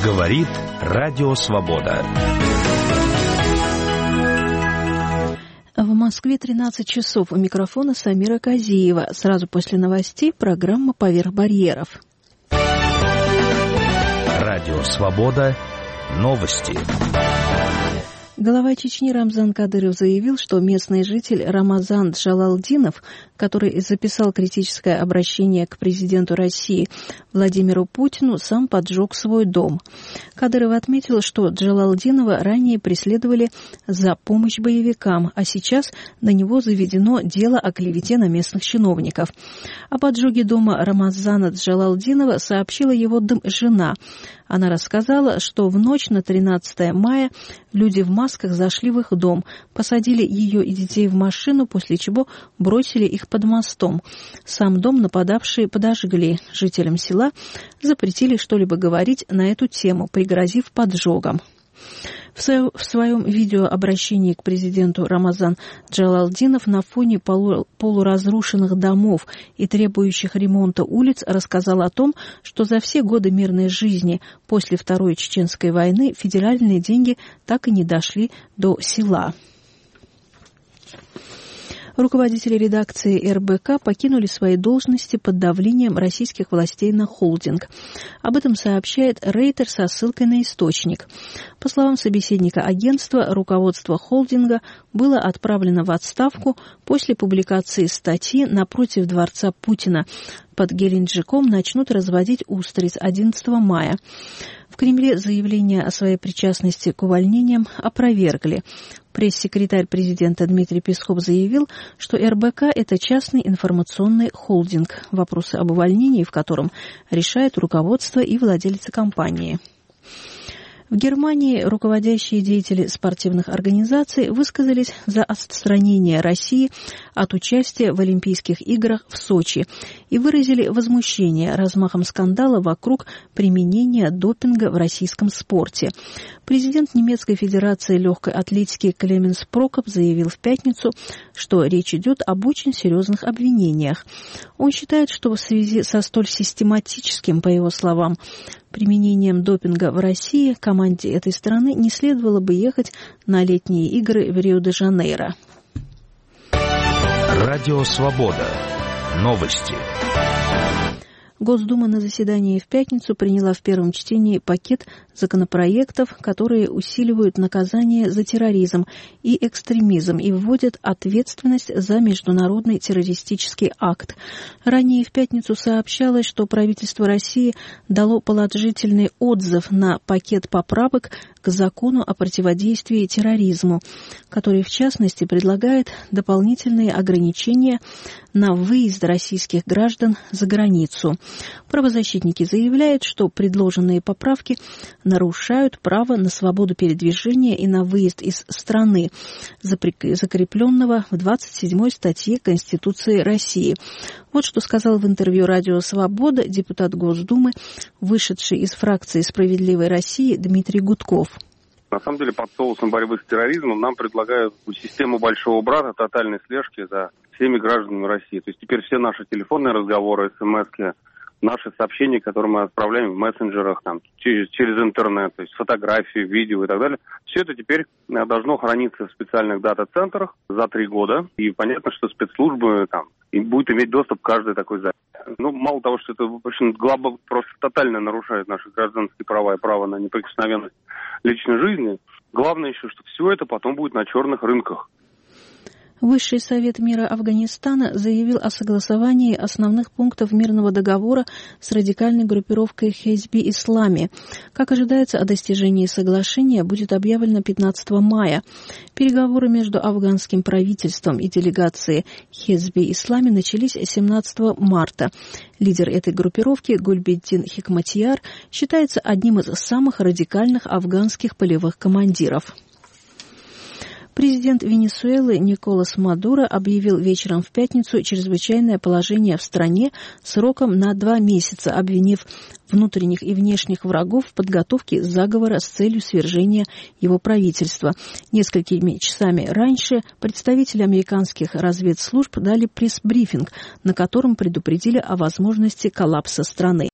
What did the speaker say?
Говорит Радио Свобода. В Москве 13 часов. У микрофона Самира Казиева. Сразу после новостей программа «Поверх барьеров». Радио Свобода. Новости. Глава Чечни Рамзан Кадыров заявил, что местный житель Рамазан Джалалдинов, который записал критическое обращение к президенту России Владимиру Путину, сам поджег свой дом. Кадыров отметил, что Джалалдинова ранее преследовали за помощь боевикам, а сейчас на него заведено дело о клевете на местных чиновников. О поджоге дома Рамазана Джалалдинова сообщила его жена. Она рассказала, что в ночь на 13 мая люди в масках зашли в их дом, посадили ее и детей в машину, после чего бросили их под мостом. Сам дом нападавшие подожгли. Жителям села запретили что-либо говорить на эту тему, пригрозив поджогом. В своем видеообращении к президенту Рамазан Джалалдинов на фоне полуразрушенных домов и требующих ремонта улиц рассказал о том, что за все годы мирной жизни после Второй Чеченской войны федеральные деньги так и не дошли до села. Руководители редакции РБК покинули свои должности под давлением российских властей на холдинг. Об этом сообщает Рейтер со ссылкой на источник. По словам собеседника агентства, руководство холдинга было отправлено в отставку после публикации статьи напротив дворца Путина. Под Геленджиком начнут разводить устриц 11 мая. В Кремле заявление о своей причастности к увольнениям опровергли. Пресс-секретарь президента Дмитрий Песков заявил, что РБК – это частный информационный холдинг, вопросы об увольнении в котором решает руководство и владельцы компании. В Германии руководящие деятели спортивных организаций высказались за отстранение России от участия в Олимпийских играх в Сочи и выразили возмущение размахом скандала вокруг применения допинга в российском спорте. Президент немецкой федерации легкой атлетики Клеменс Прокоп заявил в пятницу, что речь идет об очень серьезных обвинениях. Он считает, что в связи со столь систематическим, по его словам, применением допинга в России команде этой страны не следовало бы ехать на летние игры в Рио-де-Жанейро. Радио Свобода. Новости. Госдума на заседании в пятницу приняла в первом чтении пакет законопроектов, которые усиливают наказание за терроризм и экстремизм и вводят ответственность за международный террористический акт. Ранее в пятницу сообщалось, что правительство России дало положительный отзыв на пакет поправок к закону о противодействии терроризму, который, в частности, предлагает дополнительные ограничения на выезд российских граждан за границу. Правозащитники заявляют, что предложенные поправки нарушают право на свободу передвижения и на выезд из страны, закрепленного в 27-й статье Конституции России. Вот что сказал в интервью «Радио Свобода» депутат Госдумы, вышедший из фракции «Справедливой России» Дмитрий Гудков. На самом деле, под соусом борьбы с терроризмом нам предлагают систему большого брата, тотальной слежки за всеми гражданами России. То есть теперь все наши телефонные разговоры, смс-ки, наши сообщения, которые мы отправляем в мессенджерах, там, через интернет, то есть фотографии, видео и так далее, все это теперь должно храниться в специальных дата-центрах за 3 года. И понятно, что спецслужбы там и будет иметь доступ к каждой такой записи. Ну, мало того, что это, в общем, просто тотально нарушает наши гражданские права и право на неприкосновенность личной жизни, главное еще, что все это потом будет на черных рынках. Высший совет мира Афганистана заявил о согласовании основных пунктов мирного договора с радикальной группировкой Хезби Ислами. Как ожидается, о достижении соглашения будет объявлено 15 мая. Переговоры между афганским правительством и делегацией Хезби Ислами начались 17 марта. Лидер этой группировки Гульбеддин Хикматияр считается одним из самых радикальных афганских полевых командиров. Президент Венесуэлы Николас Мадуро объявил вечером в пятницу чрезвычайное положение в стране сроком на 2 месяца, обвинив внутренних и внешних врагов в подготовке заговора с целью свержения его правительства. Несколькими часами раньше представители американских разведслужб дали пресс-брифинг, на котором предупредили о возможности коллапса страны.